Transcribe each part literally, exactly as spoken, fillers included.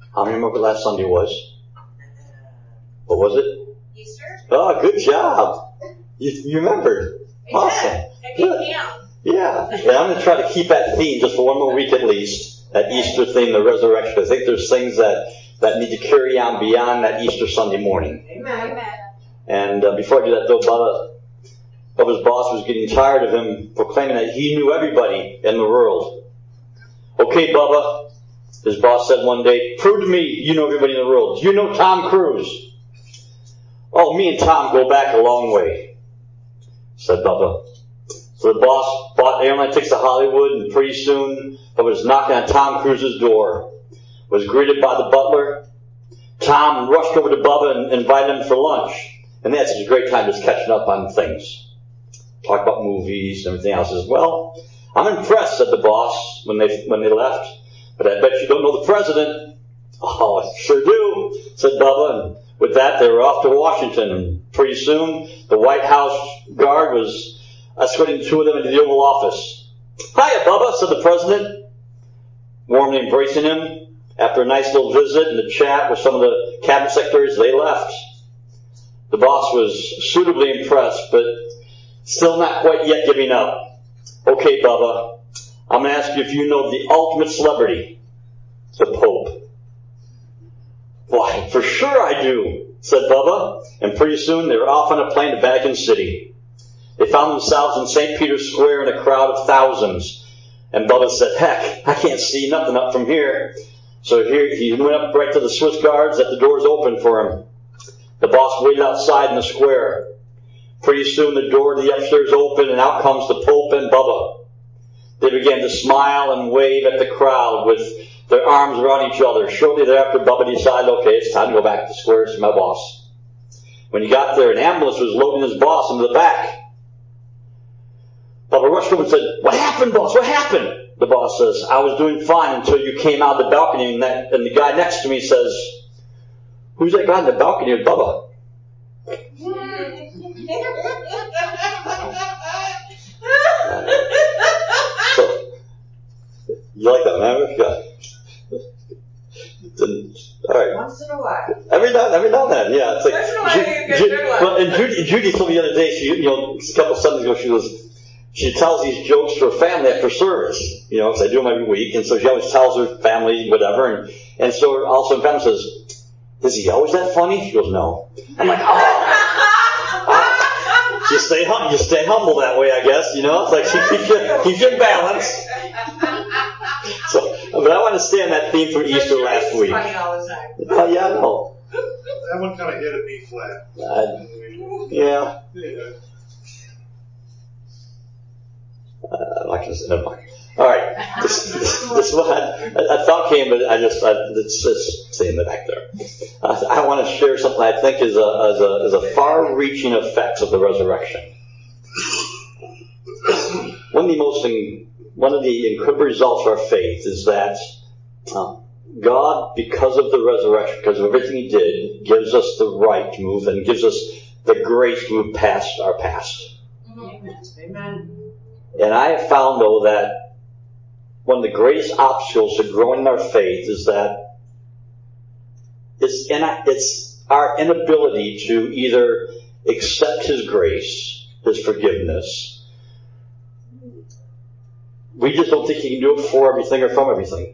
How many remember what last Sunday was? What was it? Easter. Oh, good job. You, you remembered. Awesome. Good. Yeah. Yeah, I'm going to try to keep that theme just for one more week at least. That Easter theme, the resurrection. I think there's things that, that need to carry on beyond that Easter Sunday morning. Amen. And uh, before I do that, though, Bubba, Bubba's boss was getting tired of him proclaiming that he knew everybody in the world. Okay, Bubba, his boss said one day, prove to me you know everybody in the world. Do you know Tom Cruise? Oh, me and Tom go back a long way, said Bubba. So the boss bought airline tickets to Hollywood, and pretty soon Bubba was knocking on Tom Cruise's door. Was greeted by the butler. Tom rushed over to Bubba and invited him for lunch. And they had such a great time just catching up on things. Talk about movies and everything else. He says, well, I'm impressed, said the boss when they when they left. But I bet you don't know the president. Oh, I sure do, said Bubba. And with that, they were off to Washington. And pretty soon, the White House guard was escorting the two of them into the Oval Office. Hiya, Bubba, said the president, warmly embracing him. After a nice little visit and a chat with some of the cabinet secretaries, they left. The boss was suitably impressed, but still not quite yet giving up. Okay, Bubba, I'm going to ask you if you know the ultimate celebrity, the Pope. Why, for sure I do, said Bubba, and pretty soon they were off on a plane to Vatican City. They found themselves in Saint Peter's Square in a crowd of thousands, and Bubba said, heck, I can't see nothing up from here. So here he went up right to the Swiss guards that the doors opened for him. The boss waited outside in the square. Pretty soon the door to the upstairs opened and out comes the Pope and Bubba. They began to smile and wave at the crowd with their arms around each other. Shortly thereafter, Bubba decided, okay, it's time to go back to the square to see my boss. When he got there, an ambulance was loading his boss into the back. Bubba rushed over and said, what happened, boss? What happened? The boss says, I was doing fine until you came out of the balcony, and, that, and the guy next to me says, who's that guy in the balcony with Bubba? Uh, so, you like that, man? Yeah. All right. Once in a while. Every now, every now and then, yeah. It's like, Once in a while you get Ju- good one. Well, and Judy, Judy told me the other day, she, you know, a couple Sundays ago, she goes, she tells these jokes to her family after service, you know, because I do them every week, and so she always tells her family whatever, and, and so also the family says, is he always that funny? She goes, no. I'm like, oh. oh. You stay hum- you stay humble that way, I guess, you know, it's like she keeps you, keeps you in balance. So, but I want to stay on that theme from Easter last week. Funny all the time. Oh, yeah, I know. That one kind of hit a B flat. Uh, yeah. Yeah. Uh, like I said, never mind. All right, this, this, this one, I, I thought came, but I just, I, it's just stay in the back there. Uh, I want to share something I think is a, is a, is a far-reaching effects of the resurrection. One of the most, in, one of the incredible results of our faith is that uh, God, because of the resurrection, because of everything He did, gives us the right to move and gives us the grace to move past our past. Amen. Amen. And I have found, though, that one of the greatest obstacles to growing in our faith is that it's, in, it's our inability to either accept His grace, His forgiveness. We just don't think He can do it for everything or from everything.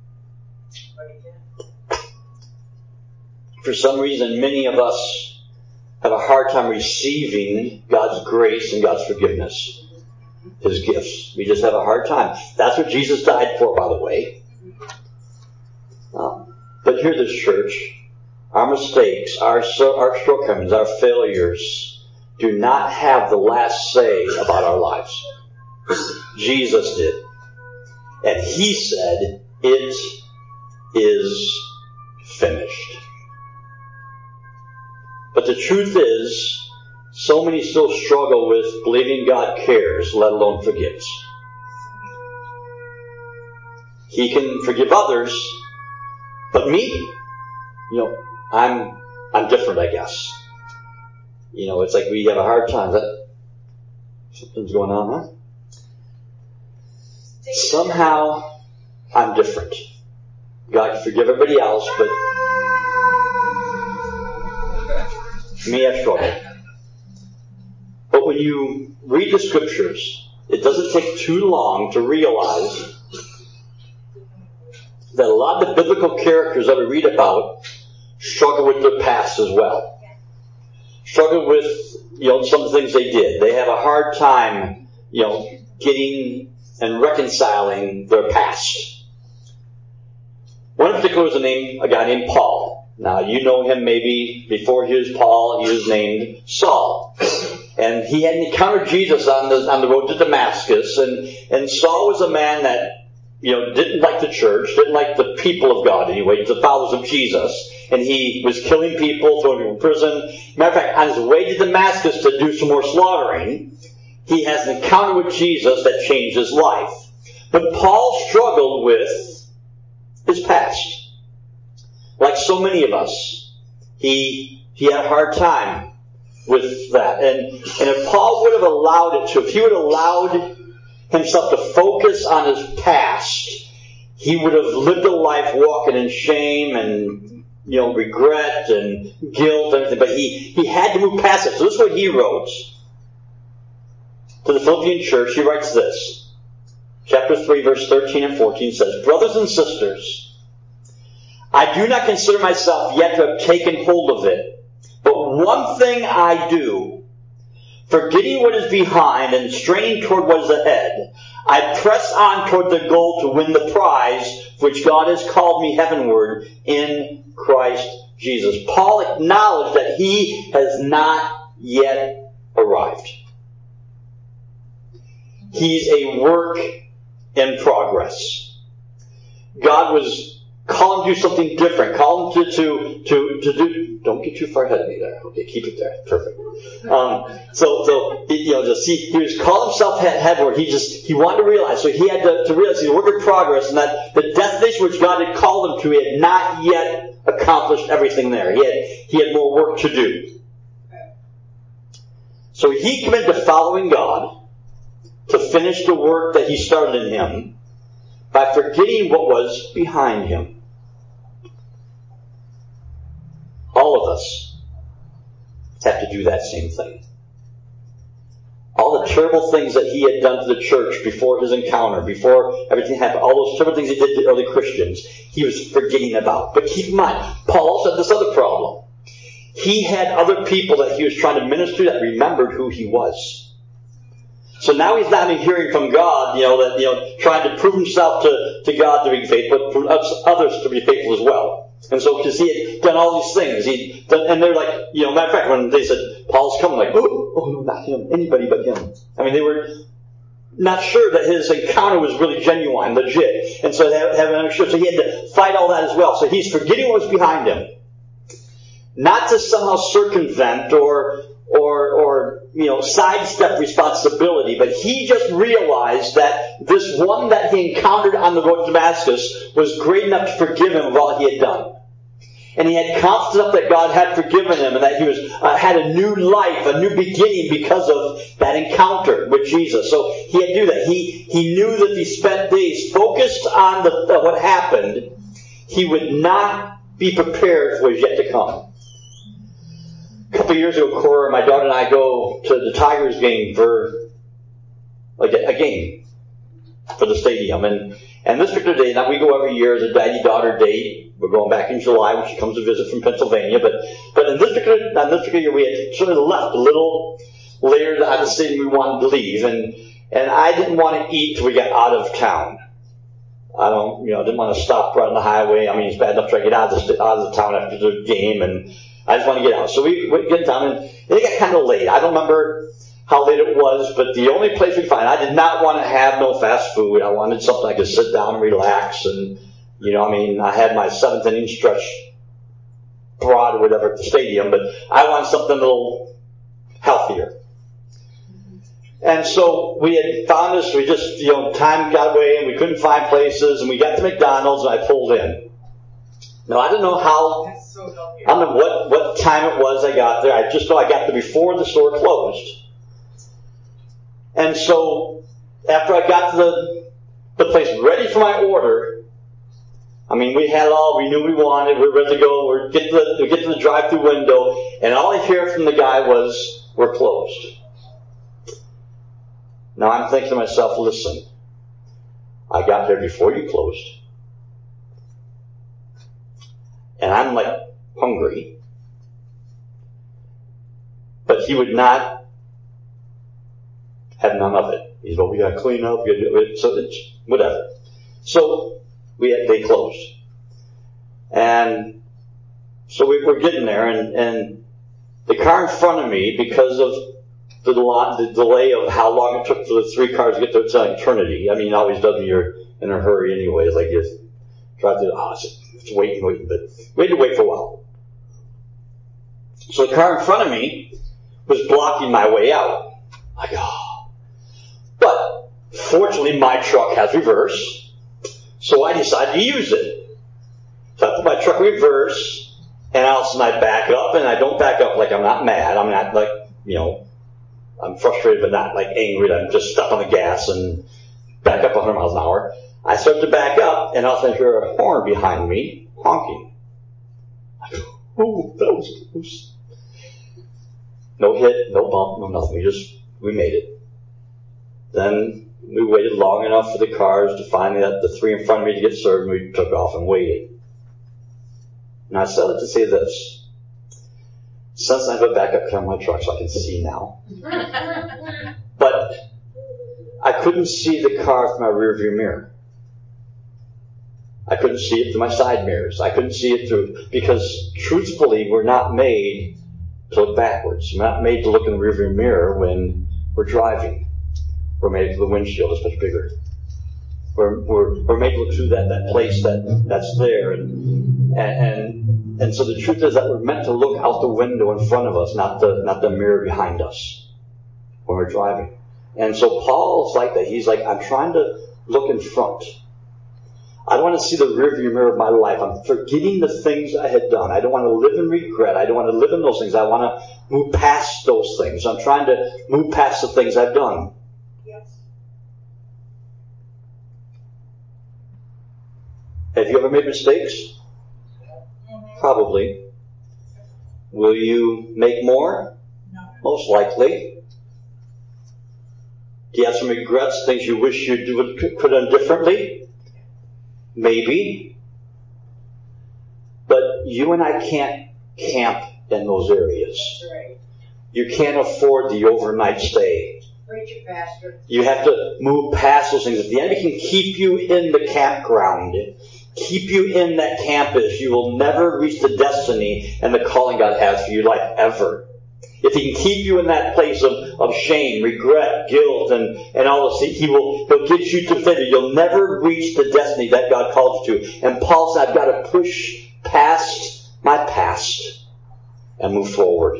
For some reason, many of us have a hard time receiving God's grace and God's forgiveness. His gifts. We just have a hard time. That's what Jesus died for, by the way. Um, but here, this church, our mistakes, our, our shortcomings, our failures do not have the last say about our lives. Jesus did. And He said, it is finished. But the truth is, so many still struggle with believing God cares, let alone forgives. He can forgive others, but me, you know, I'm I'm different, I guess. You know, it's like we have a hard time. That something's going on, huh? Somehow, I'm different. God can forgive everybody else, but me, I struggle. But when you read the Scriptures, it doesn't take too long to realize that a lot of the biblical characters that we read about struggle with their past as well. Struggle with, you know, some of the things they did. They have a hard time, you know, getting and reconciling their past. One in particular was a name, a guy named Paul. Now, you know him maybe before he was Paul, he was named Saul. And he had encountered Jesus on the on the road to Damascus, and, and Saul was a man that, you know, didn't like the church, didn't like the people of God anyway, the followers of Jesus. And he was killing people, throwing people in prison. Matter of fact, on his way to Damascus to do some more slaughtering, he has an encounter with Jesus that changed his life. But Paul struggled with his past. Like so many of us, he he had a hard time with that. And, and if Paul would have allowed it to, if he would have allowed himself to focus on his past, he would have lived a life walking in shame and, you know, regret and guilt and everything. But he, he had to move past it. So this is what he wrote to the Philippian church. He writes this. Chapter three, verse thirteen and fourteen says, "Brothers and sisters, I do not consider myself yet to have taken hold of it. But one thing I do, forgetting what is behind and straining toward what is ahead, I press on toward the goal to win the prize for which God has called me heavenward in Christ Jesus." Paul acknowledged that he has not yet arrived. He's a work in progress. God was calling him to do something different. Call him to, to, to, to do... Don't get too far ahead of me there. Okay, keep it there. Perfect. Um, so, so you know, just see, he was calling himself heavenward. He just, he wanted to realize, so he had to, to realize he's a work in progress, and that the destination which God had called him to, he had not yet accomplished everything there. He had, he had more work to do. So he committed to following God, to finish the work that he started in him, by forgetting what was behind him. All of us have to do that same thing. All the terrible things that he had done to the church before his encounter, before everything happened, all those terrible things he did to the early Christians, he was forgetting about. But keep in mind, Paul also had this other problem. He had other people that he was trying to minister to that remembered who he was. So now he's not only hearing from God, you know, that, you know, trying to prove himself to, to God to be faithful, but for others to be faithful as well. And so, because he had done all these things, he done, and they're like, you know, matter of fact, when they said, Paul's coming, like, oh, oh, no, not him, anybody but him. I mean, they were not sure that his encounter was really genuine, legit. And so they haven't understood. So he had to fight all that as well. So he's forgetting what was behind him. Not to somehow circumvent or, or, or, you know, sidestep responsibility, but he just realized that this one that he encountered on the road to Damascus was great enough to forgive him of all he had done. And he had confidence that God had forgiven him and that he was uh, had a new life, a new beginning because of that encounter with Jesus. So he had to do that. He he knew that if he spent days focused on the, uh, what happened, he would not be prepared for what was yet to come. A couple of years ago, Cora, my daughter and I go to the Tigers game for like a, a game for the stadium. And and this particular day, now we go every year as a daddy-daughter date. We're going back in July when she comes to visit from Pennsylvania. But but in this particular, on this particular year, we had sort of left a little later on the city we wanted to leave. And, and I didn't want to eat till we got out of town. I don't, you know, didn't want to stop right on the highway. I mean, it's bad enough to get out of the, out of the town after the game. And I just want to get out. So we, we get down, and it got kind of late. I don't remember how late it was, but the only place we could find, I did not want to have no fast food. I wanted something I could sit down and relax. And, you know, I mean, I had my seventh inning stretch broad or whatever at the stadium, but I wanted something a little healthier. And so we had found this, we just, you know, time got away and we couldn't find places, and we got to McDonald's and I pulled in. Now, I don't know how, I don't know what, what time it was I got there. I just know I got there before the store closed. And so, after I got to the, the place ready for my order, I mean, we had it all. We knew we wanted. We were ready to go. We get to the, we get to the drive-through window, and all I hear from the guy was, "We're closed." Now I'm thinking to myself, listen, I got there before you closed, and I'm like hungry, but he would not have none of it. He's, well, we got to clean up. We got to do it. So it's whatever. So we had, they closed, and so we were getting there, and, and the car in front of me, because of the, the delay of how long it took for the three cars to get there, it's an eternity. I mean, it always does when you're in a hurry anyways. Like you drive to, oh, it's, it's waiting, waiting, but we had to wait for a while. So the car in front of me was blocking my way out. I go, oh. But fortunately, my truck has reverse, so I decided to use it. So I put my truck in reverse, and all of a sudden I back up, and I don't back up like I'm not mad. I'm not like, you know, I'm frustrated but not like angry. I'm just stuck on the gas and back up one hundred miles an hour. I start to back up, and all of a sudden I hear a horn behind me honking. I go, oh, that was close. No hit, no bump, no nothing. We just, we made it. Then we waited long enough for the cars to finally let the three in front of me to get served, and we took off and waited. And I said it to say this. Since I have a backup camera on my truck so I can see now. But I couldn't see the car through my rear view mirror. I couldn't see it through my side mirrors. I couldn't see it through, because truthfully, we're not made to look backwards. We're not made to look in the rear view mirror when we're driving. We're made to the windshield. It's much bigger. We're, we're, we're made to look through that, that place that, that's there. And, and, and so the truth is that we're meant to look out the window in front of us, not the, not the mirror behind us when we're driving. And so Paul's like that. He's like, I'm trying to look in front. I don't want to see the rearview mirror of my life. I'm forgetting the things I had done. I don't want to live in regret. I don't want to live in those things. I want to move past those things. I'm trying to move past the things I've done. Yes. Have you ever made mistakes? Mm-hmm. Probably. Will you make more? No. Most likely. Do you have some regrets, things you wish you do, could have done differently? Maybe. But you and I can't camp in those areas. That's right. You can't afford the overnight stay. Preach it, Pastor. You have to move past those things. If the enemy can keep you in the campground, keep you in that campus, you will never reach the destiny and the calling God has for your life, ever. If he can keep you in that place of, of shame, regret, guilt, and, and all this, he will, he'll get you to failure. You'll never reach the destiny that God called you to. And Paul said, I've got to push past my past and move forward.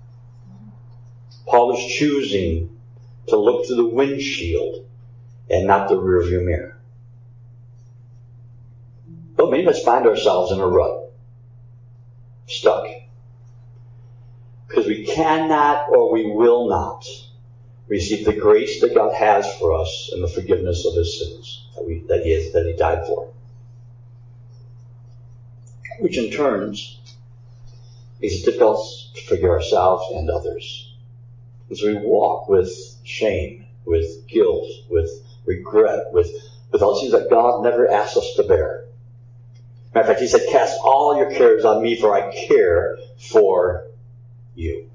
Paul is choosing to look through the windshield and not the rearview mirror. But many of us find ourselves in a rut. Stuck. Because we cannot or we will not receive the grace that God has for us and the forgiveness of His sins that, we, that, he, has, that He died for. Which in turns makes it difficult to forgive ourselves and others. As we walk with shame, with guilt, with regret, with, with all the things that God never asked us to bear. Matter of fact, He said, cast all your cares on me, for I care for you.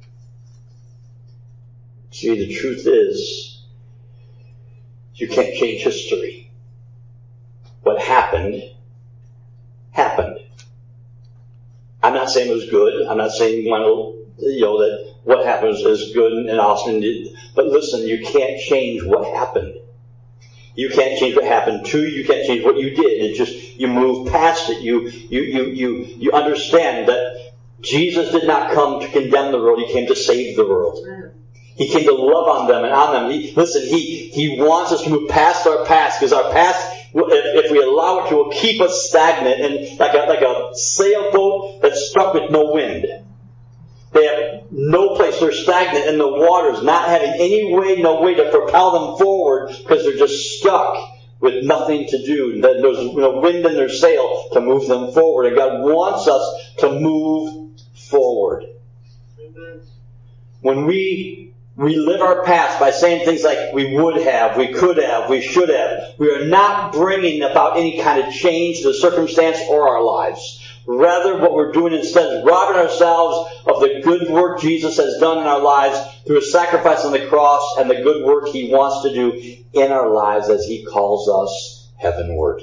See, the truth is, you can't change history. What happened, happened. I'm not saying it was good. I'm not saying, you know, that what happens is good and awesome. But listen, you can't change what happened. You can't change what happened to you. You can't change what you did. It just, you move past it. You, you, you, you, you understand that Jesus did not come to condemn the world. He came to save the world. He came to love on them and on them. He, listen, he, he wants us to move past our past, because our past, if, if we allow it to, will keep us stagnant and like a, like a sailboat that's stuck with no wind. They have no place. They're stagnant in the waters, not having any way, no way to propel them forward, because they're just stuck with nothing to do. There's no wind in their sail to move them forward. And God wants us to move forward. Amen. When we relive our past by saying things like we would have, we could have, we should have, we are not bringing about any kind of change to the circumstance or our lives. Rather, what we're doing instead is robbing ourselves of the good work Jesus has done in our lives through His sacrifice on the cross and the good work He wants to do in our lives as He calls us heavenward.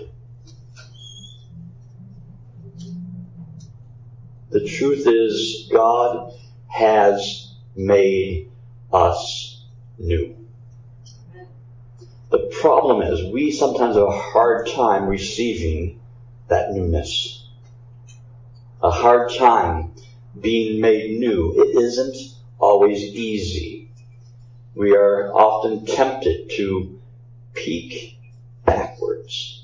The truth is, God has made us new. The problem is, we sometimes have a hard time receiving that newness. A hard time being made new. It isn't always easy. We are often tempted to peek backwards.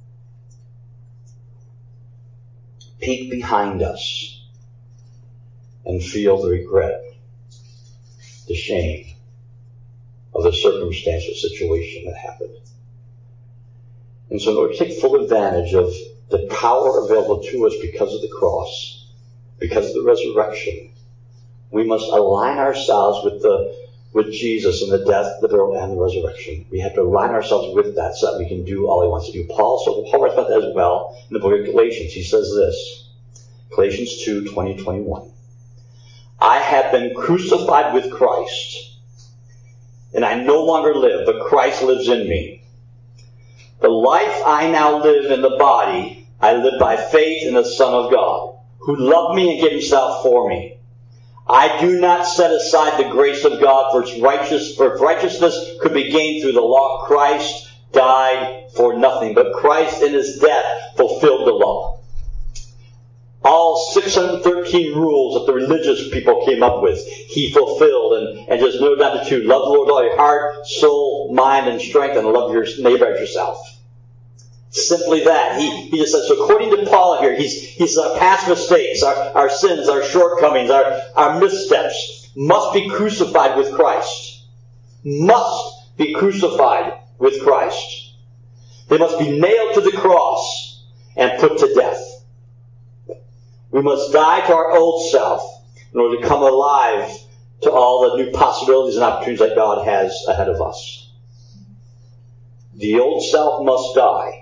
Peek behind us and feel the regret, the shame of the circumstance or situation that happened. And so in order to take full advantage of the power available to us because of the cross, because of the resurrection, we must align ourselves with the with Jesus and the death, the burial, and the resurrection. We have to align ourselves with that so that we can do all He wants to do. Paul, so Paul writes about that as well in the book of Galatians. He says this, Galatians two, twenty, twenty-one. I have been crucified with Christ, and I no longer live, but Christ lives in me. The life I now live in the body, I live by faith in the Son of God, who loved me and gave Himself for me. I do not set aside the grace of God, for its righteous, for if righteousness could be gained through the law. Christ died for nothing, but Christ in His death fulfilled the law. All six hundred thirteen rules that the religious people came up with, He fulfilled. And, and just no doubt the two. Love the Lord with all your heart, soul, mind, and strength, and love your neighbor as yourself. Simply that. He, he just says, so according to Paul here, he's, he's our past mistakes, our, our sins, our shortcomings, our, our missteps must be crucified with Christ. Must be crucified with Christ. They must be nailed to the cross and put to death. We must die to our old self in order to come alive to all the new possibilities and opportunities that God has ahead of us. The old self must die.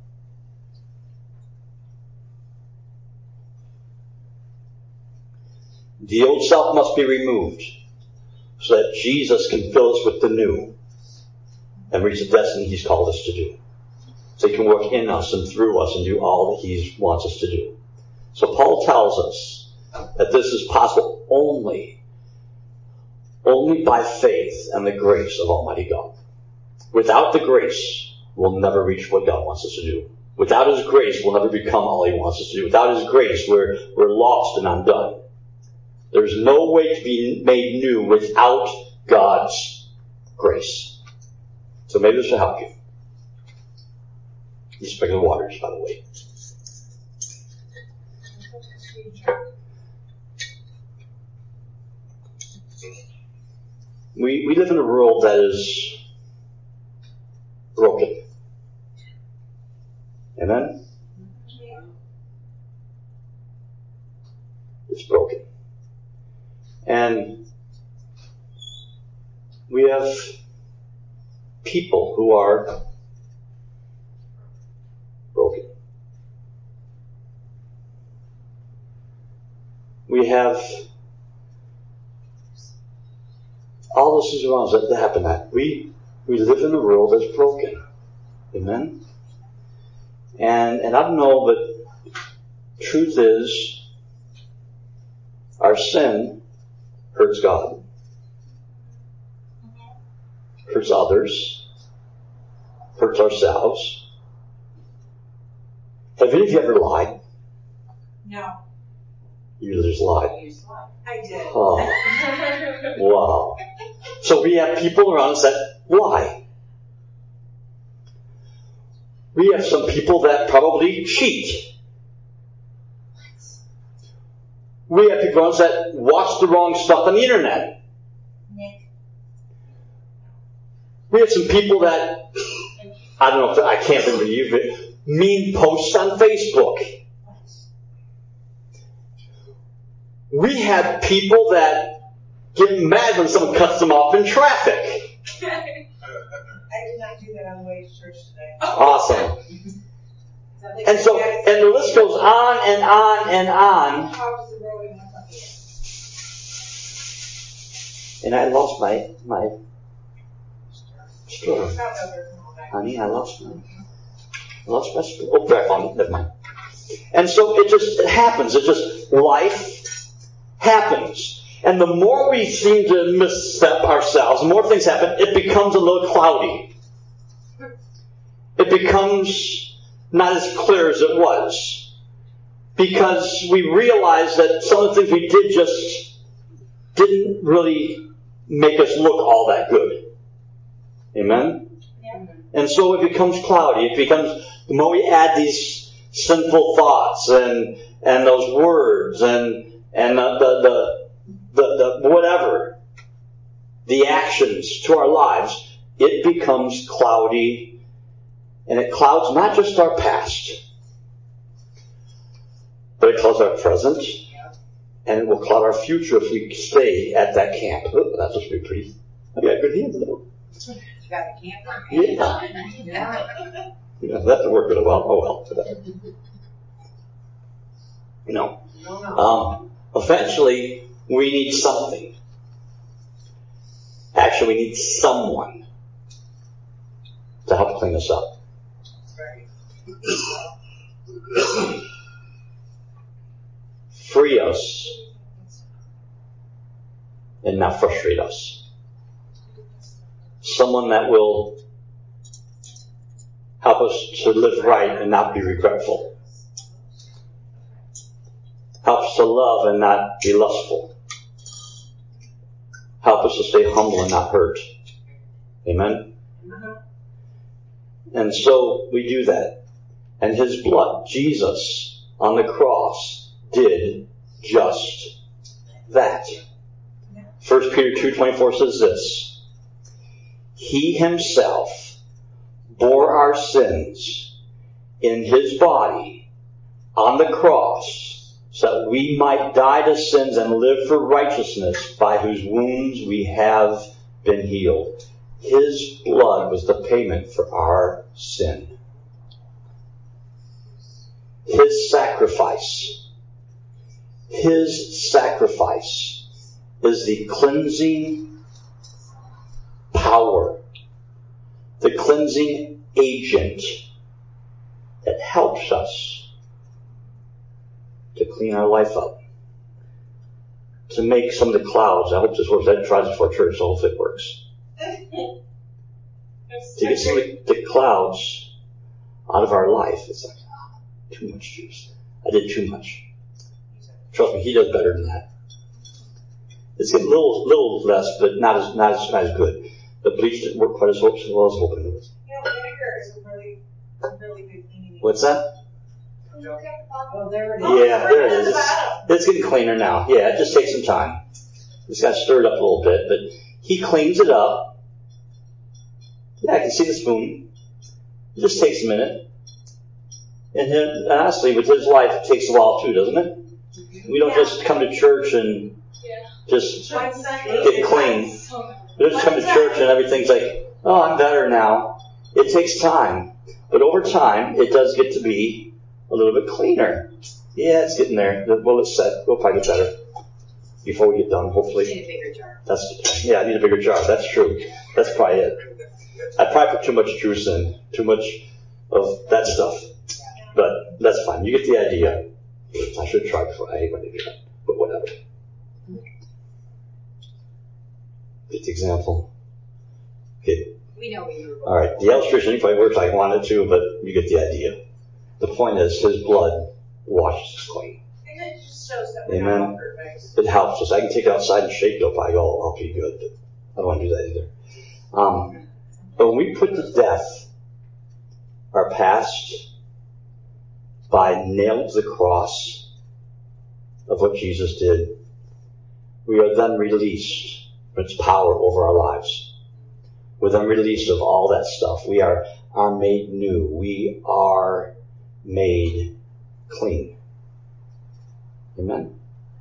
The old self must be removed so that Jesus can fill us with the new and reach the destiny He's called us to do. So He can work in us and through us and do all that He wants us to do. So Paul tells us that this is possible only, only by faith and the grace of Almighty God. Without the grace, we'll never reach what God wants us to do. Without His grace, we'll never become all He wants us to do. Without His grace, we're, we're lost and undone. There's no way to be made new without God's grace. So maybe this will help you. These are the waters, by the way. We, we live in a world that is broken. Amen? It's broken. And we have people who are broken. We have all those things around us that, that happen that. We, we live in a world that's broken. Amen? And, and I don't know, but truth is, our sin hurts God, hurts others, hurts ourselves. Have any of you ever lied? No. You just lied. I did. Oh, wow. So we have people around us that lie. We have some people that probably cheat. We have people around us that watch the wrong stuff on the internet. Nick. We have some people that I don't know if I can't remember you, but mean posts on Facebook. We have people that get mad when someone cuts them off in traffic. I did not do that on the way to church today. Awesome. And so, and the list goes on and on and on. And I lost my, my story. Honey, I lost my, I lost my story. Oh, back on, never mind. And so it just, it happens. It just, life happens. And the more we seem to misstep ourselves, the more things happen, it becomes a little cloudy. It becomes not as clear as it was. Because we realize that some of the things we did just didn't really make us look all that good. Amen? Yeah. And so it becomes cloudy. It becomes, the more we add these sinful thoughts and and those words and and the the, the, the, the whatever, the actions to our lives, it becomes cloudy. And it clouds not just our past, but it clouds our present, and it will cloud our future if we stay at that camp. Oh, that's supposed to be pretty. I got good hands though. You got a camper. Yeah. Yeah, that didn't work really well. Oh well. No. Um, eventually, we need something. Actually, we need someone to help clean us up. Free us and not frustrate us. Someone that will help us to live right and not be regretful. Help us to love and not be lustful. Help us to stay humble and not hurt. Amen? And so we do that. And His blood, Jesus, on the cross, did just that. First Peter two twenty-four says this: He Himself bore our sins in His body on the cross, so that we might die to sins and live for righteousness, by whose wounds we have been healed. His blood was the payment for our sin. His sacrifice, His sacrifice is the cleansing power, the cleansing agent that helps us to clean our life up, to make some of the clouds. I hope this works. I tried this for church, so hopefully it works. To get some of the, the clouds out of our life. It's like, oh, too much juice. I did too much. Trust me, He does better than that. It's getting a little, little less, but not as, not as, not as good. The bleach didn't work quite as well as I was hoping it would. You know, vinegar is a really, really good cleaning. What's that? Oh, there it is. Yeah, there it is. It's, it's getting cleaner now. Yeah, it just takes some time. It's got stirred up a little bit, but He cleans it up. Yeah, I can see the spoon. It just takes a minute. And then, honestly, with His life, it takes a while too, doesn't it? We don't yeah. just come to church and yeah. just get clean. We don't just come to church and everything's like, oh, I'm better now. It takes time. But over time, it does get to be a little bit cleaner. Yeah, it's getting there. Well, it's set. We'll probably get better before we get done, hopefully. You need a bigger jar. That's the plan. Yeah, I need a bigger jar. That's true. That's probably it. I probably put too much juice in, too much of that stuff. But that's fine. You get the idea. I should try before. I hate when they do that. But whatever. Get the example. Okay. We know we do. Alright. The illustration didn't quite work like I wanted to, but you get the idea. The point is, His blood washes us clean. And it just shows that we're Amen. not perfect. It helps us. I can take it outside and shake it up. I go, I'll be good. But I don't want to do that either. Um, but when we put to death our past by nailing to the cross of what Jesus did, we are then released from its power over our lives. We're then released of all that stuff. We are are made new. We are made clean. Amen?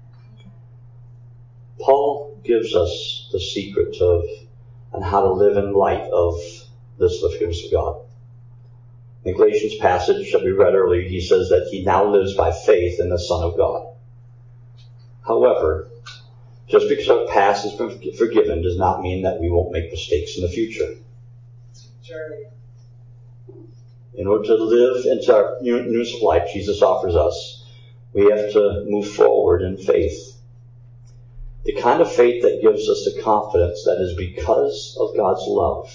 Paul gives us the secret of on how to live in light of this forgiveness of God. In the Galatians passage that we read earlier, he says that he now lives by faith in the Son of God. However, just because our past has been forgiven does not mean that we won't make mistakes in the future. Sure. In order to live into our newness of life Jesus offers us, we have to move forward in faith. The kind of faith that gives us the confidence that is because of God's love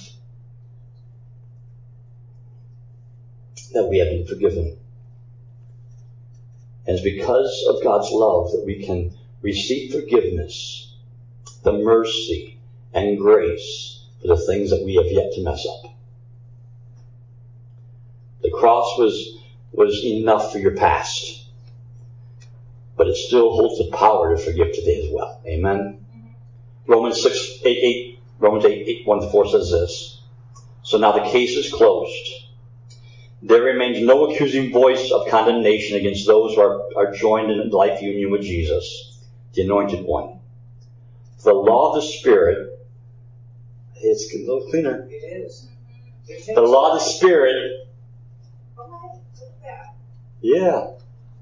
that we have been forgiven. And it's because of God's love that we can receive forgiveness, the mercy, and grace for the things that we have yet to mess up. The cross was, was enough for your past, but it still holds the power to forgive today as well. Amen? Mm-hmm. Romans six, eight, eight, Romans eight, eight, one to four says this. So now the case is closed. There remains no accusing voice of condemnation against those who are, are joined in life union with Jesus, the Anointed One. The law of the Spirit, it's a little cleaner. It is. The law of the Spirit, yeah,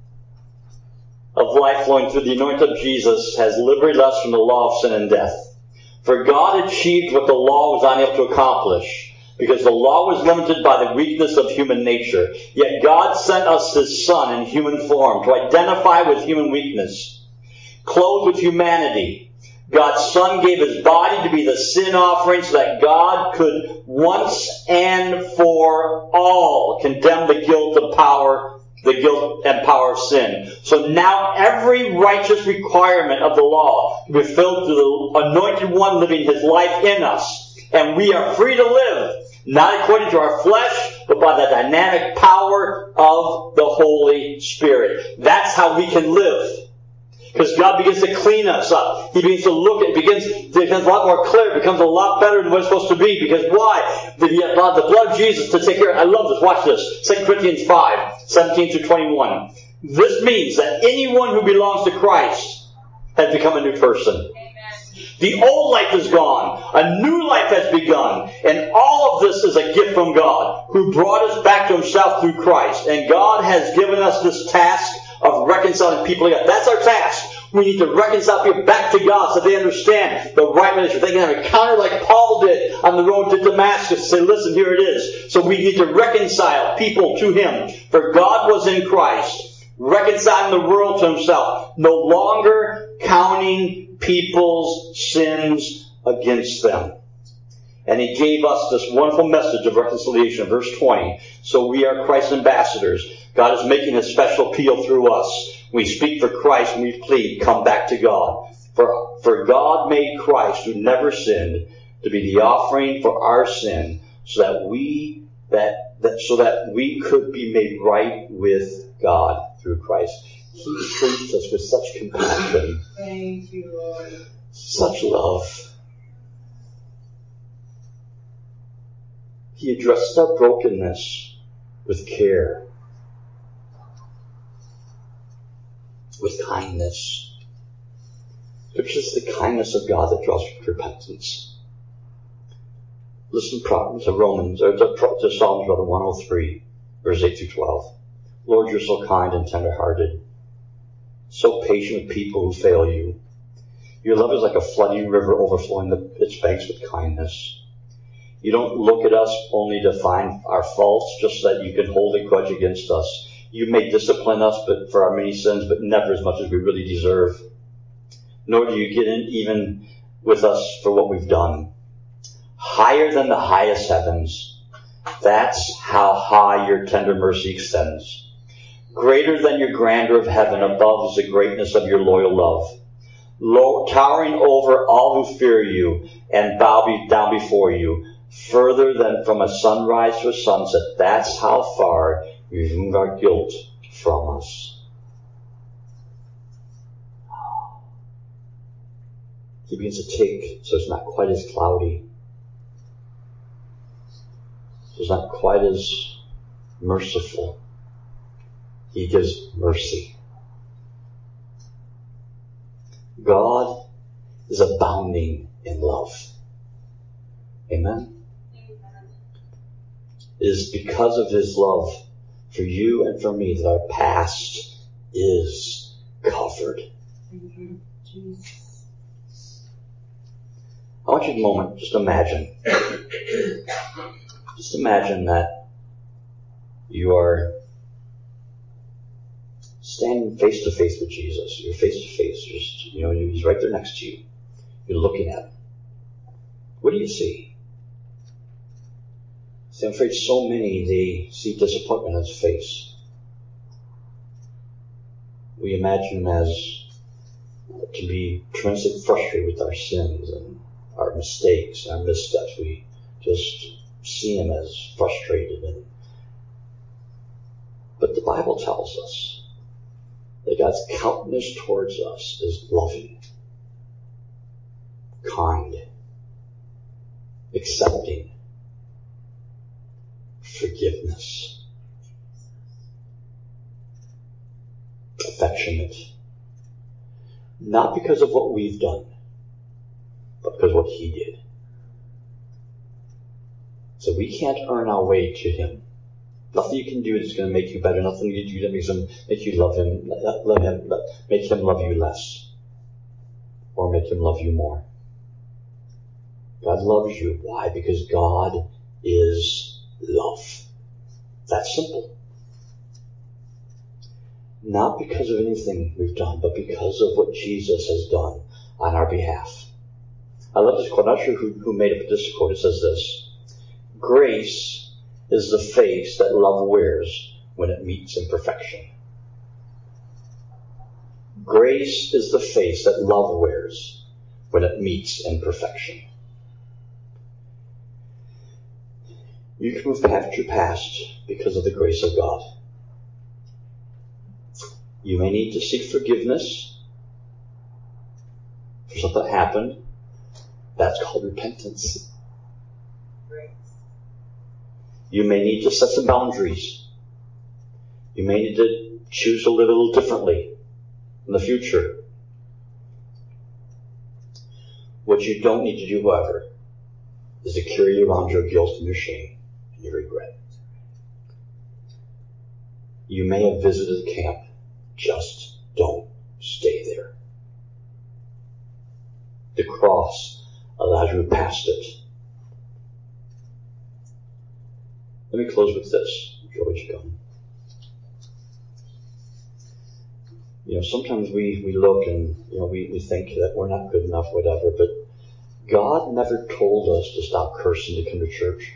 of life flowing through the anointing of Jesus has liberated us from the law of sin and death. For God achieved what the law was unable to accomplish, because the law was limited by the weakness of human nature. Yet God sent us His Son in human form to identify with human weakness. Clothed with humanity, God's Son gave His body to be the sin offering so that God could once and for all condemn the guilt of power, the guilt and power of sin. So now every righteous requirement of the law will be fulfilled through the Anointed One living His life in us. And we are free to live, not according to our flesh, but by the dynamic power of the Holy Spirit. That's how we can live. Because God begins to clean us up. He begins to look, it begins, it becomes a lot more clear. It becomes a lot better than what it's supposed to be. Because why? The, the blood of Jesus to take care of. I love this. Watch this. Second Corinthians five, seventeen through twenty-one. This means that anyone who belongs to Christ has become a new person. Amen. The old life is gone. A new life has begun. And all of this is a gift from God, who brought us back to Himself through Christ. And God has given us this task of reconciling people to God. That's our task. We need to reconcile people back to God so they understand the right relationship. They can have an encounter like Paul did on the road to Damascus and say, listen, here it is. So we need to reconcile people to Him. For God was in Christ, reconciling the world to Himself, no longer counting people's sins against them. And He gave us this wonderful message of reconciliation, verse twenty. So we are Christ's ambassadors. God is making a special appeal through us. We speak for Christ and we plead, come back to God. For, for God made Christ, who never sinned, to be the offering for our sin, so that we that, that so that we could be made right with God through Christ. He treats us with such compassion. Thank you, Lord. Such love. He addresses our brokenness with care, with kindness. It's just the kindness of God that draws repentance. Listen to Romans, or to Psalms one oh three, verse eight through twelve. Lord, you're so kind and tender-hearted, so patient with people who fail you. Your love is like a flooding river overflowing the, its banks with kindness. You don't look at us only to find our faults, just so that you can hold a grudge against us. You may discipline us but for our many sins, but never as much as we really deserve. Nor do you get in even with us for what we've done. Higher than the highest heavens, that's how high your tender mercy extends. Greater than your grandeur of heaven, above is the greatness of your loyal love. Low, towering over all who fear you and bow down before you. Further than from a sunrise to a sunset, that's how far you remove our guilt from us. He begins to take, so it's not quite as cloudy. So is not quite as merciful. He gives mercy. God is abounding in love. Amen? Amen. It is because of His love for you and for me that our past is covered. Mm-hmm. Jesus. I want you to a moment, just imagine. Just imagine that you are standing face to face with Jesus. You're face to face. Just, you know, He's right there next to you. You're looking at Him. What do you see? See, I'm afraid so many, they see disappointment on His face. We imagine Him as to be tremendously frustrated with our sins and our mistakes, our missteps. We just see Him as frustrated. And but the Bible tells us that God's countenance towards us is loving, kind, accepting, forgiveness, affectionate. Not because of what we've done, but because of what He did. So we can't earn our way to Him. Nothing you can do that's going to make you better. Nothing you can do that makes him, make you love Him, love Him, make Him love you less, or make Him love you more. God loves you. Why? Because God is love. That's simple. Not because of anything we've done, but because of what Jesus has done on our behalf. I love this quote. I'm not sure who, who made up this quote. It says this: grace is the face that love wears when it meets imperfection. Grace is the face that love wears when it meets imperfection. You can move past your past because of the grace of God. You may need to seek forgiveness for something that happened. That's called repentance. You may need to set some boundaries. You may need to choose to live a little differently in the future. What you don't need to do, however, is to carry around your guilt and your shame and your regret. You may have visited the camp. Just don't stay there. The cross allows you past it. Let me close with this. George, come. You know, sometimes we, we look and, you know, we, we think that we're not good enough, whatever, but God never told us to stop cursing to come to church.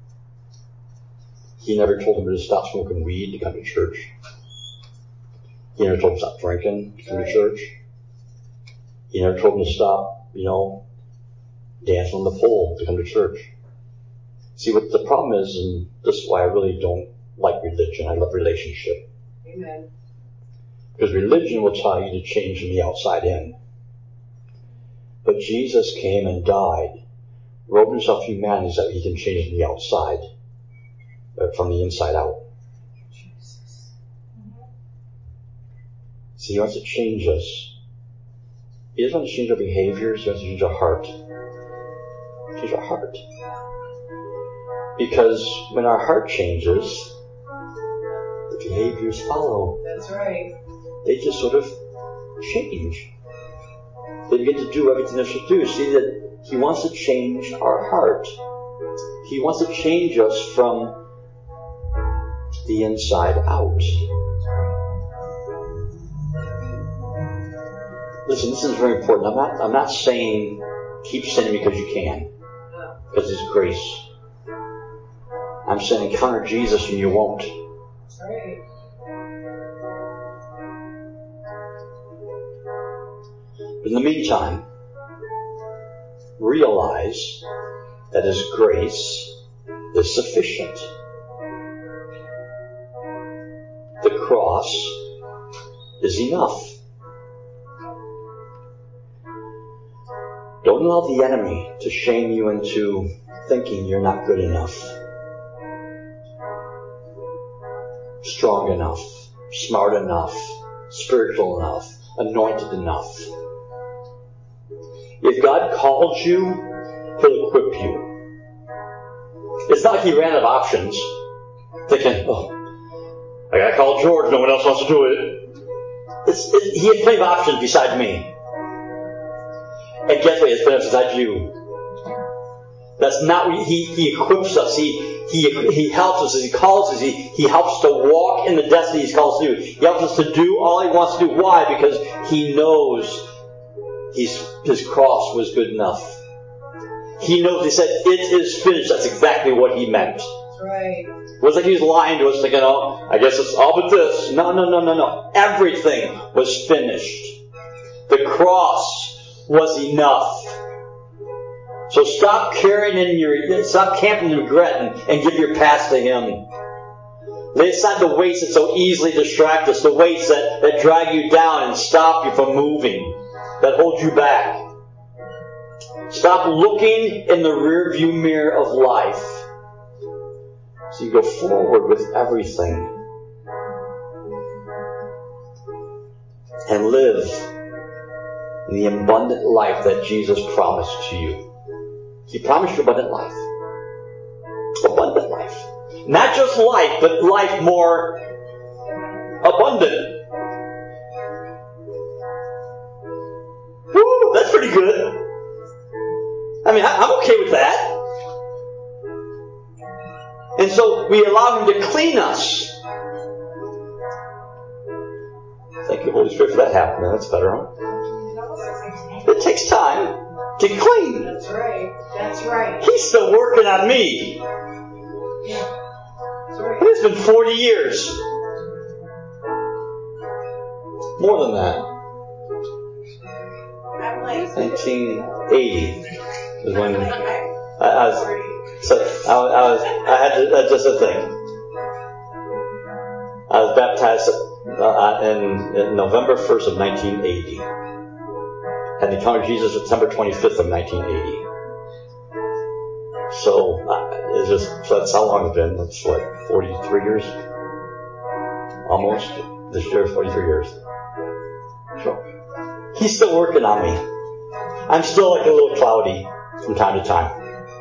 He never told them to stop smoking weed to come to church. He never told them to stop drinking to come to church. He never told them to stop, you know, dancing on the pole to come to church. See, what the problem is, and this is why I really don't like religion, I love relationship. Amen. Because religion will tell you to change from the outside in. But Jesus came and died, robed himself humanity so that He can change from the outside, or from the inside out. Jesus. Mm-hmm. See, He wants to change us. He doesn't want to change our behaviors, He wants to change our heart. Change our heart. Because when our heart changes, the behaviors follow. That's right. They just sort of change. They begin to do everything they're supposed to do. See that He wants to change our heart. He wants to change us from the inside out. Listen, this is very important. I'm not, I'm not saying keep sinning because you can. Because it's grace. I'm saying encounter Jesus and you won't. That's right. But in the meantime, realize that His grace is sufficient. The cross is enough. Don't allow the enemy to shame you into thinking you're not good enough. strong enough, smart enough, spiritual enough, anointed enough. If God called you, He'll equip you. It's not like He ran out of options, thinking, oh, I gotta call George, no one else wants to do it. It's, it he had plenty of options beside me. And guess what? He has plenty beside you. That's not what he, he equips us. He, he, he helps us. He calls us. He, he helps us to walk in the destiny He's called us to do. He helps us to do all He wants to do. Why? Because He knows he's, His cross was good enough. He knows, He said, it is finished. That's exactly what He meant. That's right. It was like He was lying to us, thinking, oh, I guess it's all but this. No, no, no, no, no. Everything was finished. The cross was enough. So stop carrying in your, stop camping in regret and, and give your past to Him. Lay aside the weights that so easily distract us, the weights that, that drag you down and stop you from moving, that hold you back. Stop looking in the rear-view mirror of life so you go forward with everything and live in the abundant life that Jesus promised to you. He promised you abundant life. Abundant life. Not just life, but life more abundant. Woo, that's pretty good. I mean, I'm okay with that. And so we allow Him to clean us. Thank you, Holy Spirit, for that happening. That's better, huh? It takes time to clean. That's right. That's right. He's still working on me. Yeah. That's right. It's been forty years. More than that. I'm like, nineteen eighty is when I'm like, I, I, I was. So I, I was. I had to, that's just a thing. I was baptized uh, in, in November first of nineteen eighty. Had encountered Jesus September twenty-fifth of nineteen eighty. So uh, it's just so that's how long it's been. That's what, forty-three years, almost. This year, forty-three years. So He's still working on me. I'm still like a little cloudy from time to time.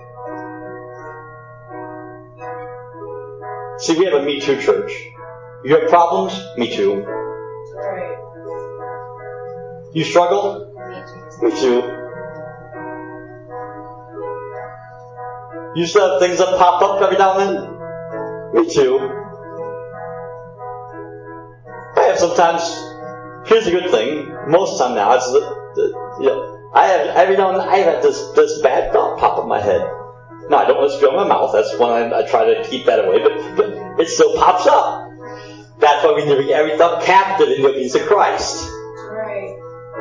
See, we have a Me Too church. You have problems? Me too. That's right. You struggle? Me too. You still have things that pop up every now and then? Me too. I have sometimes. Here's a good thing. Most of the time now, it's the, the you know, I have every now and then I have this this bad thought pop up in my head. No, I don't let it spill in my mouth. That's when I, I try to keep that away. But, but it still pops up. That's why we need to bring every thought captive in the obedience of Christ. Right.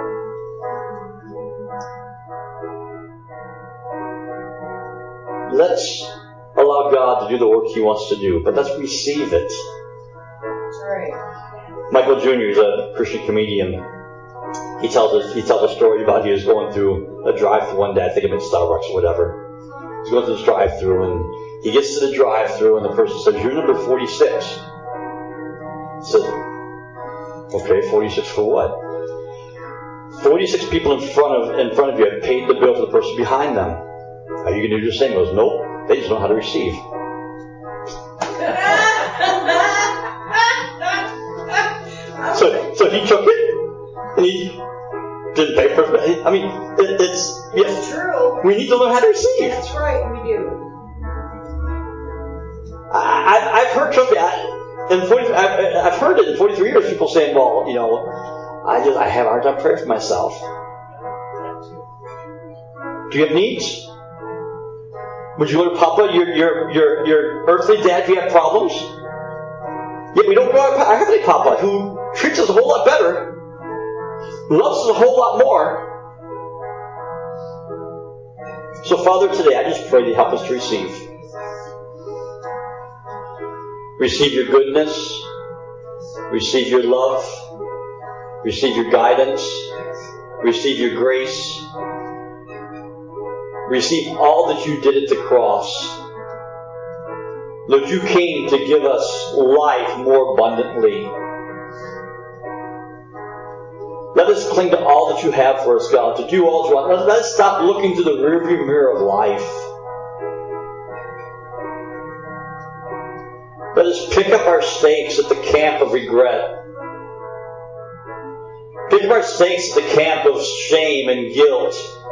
Let's allow God to do the work He wants to do, but let's receive it. That's right. Michael Junior is a Christian comedian. He tells us he tells a story about he was going through a drive-thru one day. I think it meant Starbucks or whatever. He's going through this drive-thru, and he gets to the drive-thru, and the person says, "You're number forty-six." He says, "Okay, forty-six for what?" forty-six people in front of in front of you have paid the bill for the person behind them. Are you going to do the same? He goes, "Nope. They just know how to receive." so, so he took it, and he didn't pay for it. I mean, it, it's yes, It's true. we need to learn how to receive. That's right, we do. I, I've heard something. In forty, I've, I've heard it in forty-three years. People saying, "Well, you know, I just I have a hard time praying for myself." Do you have needs? Would you go to Papa, your your your your earthly dad, if you have problems? Yet we don't go to our heavenly Papa, who treats us a whole lot better, loves us a whole lot more. So, Father, today I just pray that you help us to receive. Receive your goodness. Receive your love. Receive your guidance. Receive your grace. Receive all that you did at the cross. Lord, you came to give us life more abundantly. Let us cling to all that you have for us, God, to do all that you want. Let, let us stop looking to the rearview mirror of life. Let us pick up our stakes at the camp of regret. Pick up our stakes at the camp of shame and guilt.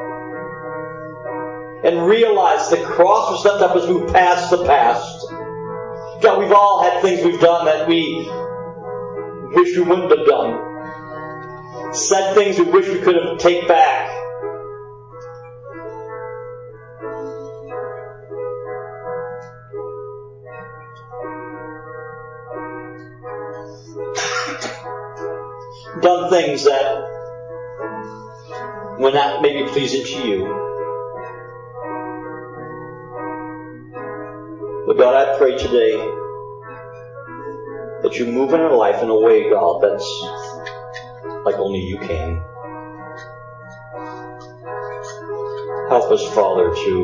And realize the cross was set up as we move past the past. God, we've all had things we've done that we wish we wouldn't have done. Said things we wish we could have taken back. Done things that were not maybe pleasing to you. But God, I pray today that you move in our life in a way, God, that's like only you can. Help us, Father, to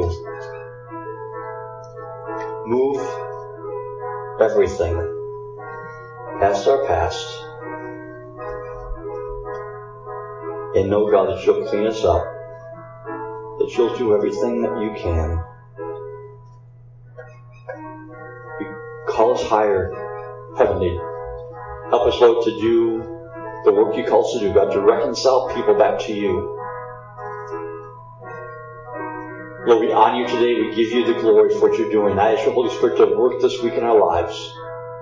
move everything past our past. And know, God, that you'll clean us up. That you'll do everything that you can. You call us higher, heavenly. Help us, Lord, to do the work you call us to do, God, to reconcile people back to you. Lord, we honor you today. We give you the glory for what you're doing. I ask your Holy Spirit to work this week in our lives.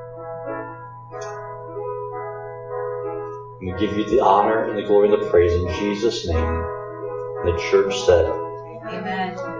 We give you the honor and the glory and the praise in Jesus' name. And the church said, Amen.